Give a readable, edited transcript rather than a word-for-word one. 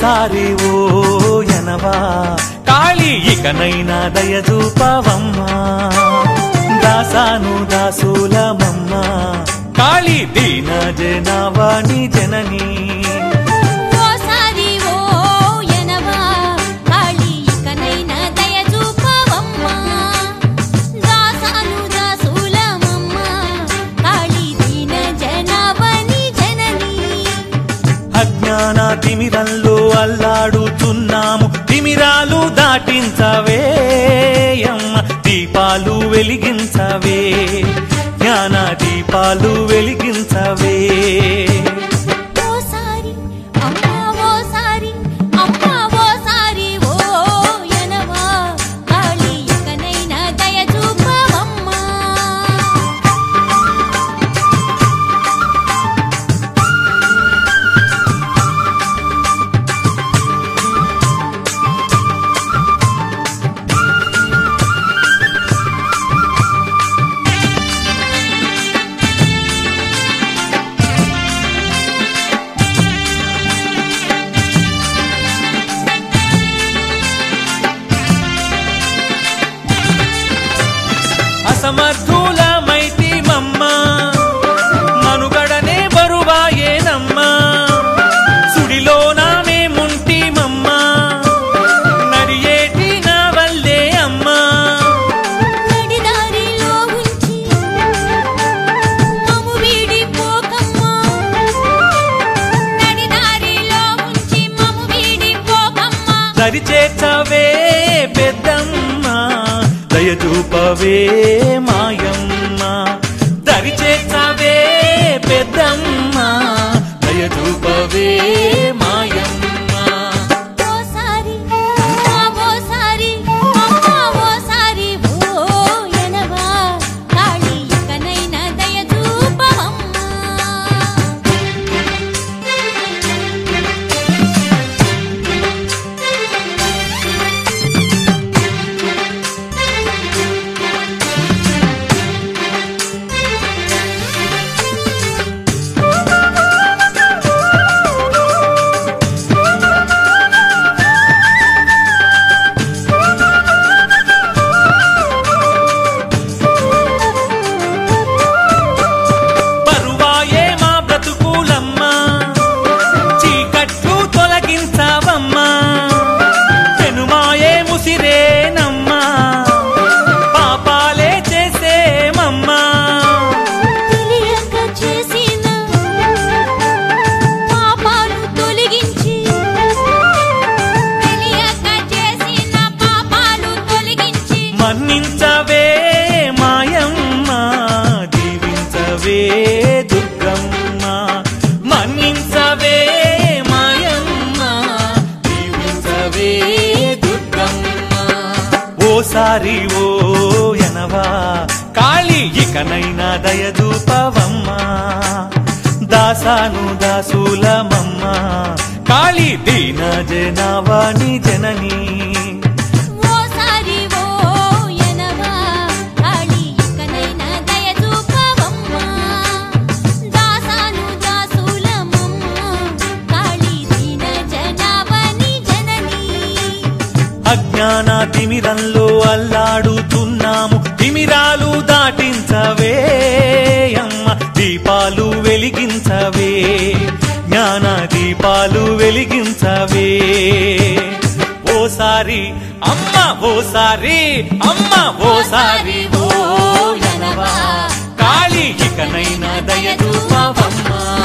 ఓసారి ఓ ఎనవా కాళీ ఇకనైనా దయచూపవమ్మా దాసాను దాసులమమ్మ కాళీ దీన జనావాణి జననీ అజ్ఞాన తిమిరంలో అల్లాడుతున్నాము తిమిరాలు దాటించవే అమ్మ దీపాలు వెలిగించవే జ్ఞాన దీపాలు వెలిగించవే సమర్థులమైతిమమ్మా మనుగడనే బరువాయేనమ్మా సుడిలోన మేముంటిమమ్మా నడియేటి నా వల్లే అమ్మా నడిదారిలో ఉంచి మమ్ము వీడిపోకమ్మా నడిదారిలో ఉంచి మమ్ము వీడిపోకమ్మా దరిచేర్చవే పెద్దమ్మా దయచూపవే మాయమ్మ దరిచేర్చవే పెద్దమ్మ దయచూపవే మాయమ్మ ఓసారి ఓసారి అమ్మా ఓసారి ఓ ఎనవా కాళీ ఇకనైనా దయచూపవమ్మా మన్నించవే మాయమ్మ దీవించవే దుర్గమ్మ మన్నించవే మాయమ్మ దీవించవే దుర్గమ్మ ఓసారి ఓ ఎనవా కాళీ ఇకనైనా దయచూపవమ్మా దాసాను దాసులమమ్మ కాళీ దీన జనావాణి జననీ అజ్ఞాన తిమిరంలో అల్లాడుతున్నాము తిమిరాలు దాటించవే అమ్మ దీపాలు వెలిగించవే జ్ఞాన దీపాలు వెలిగించవే ఓసారి అమ్మ ఓసారి అమ్మ ఓసారి ఓ ఎనవా కాళీ ఇకనైనా దయచూపవమ్మా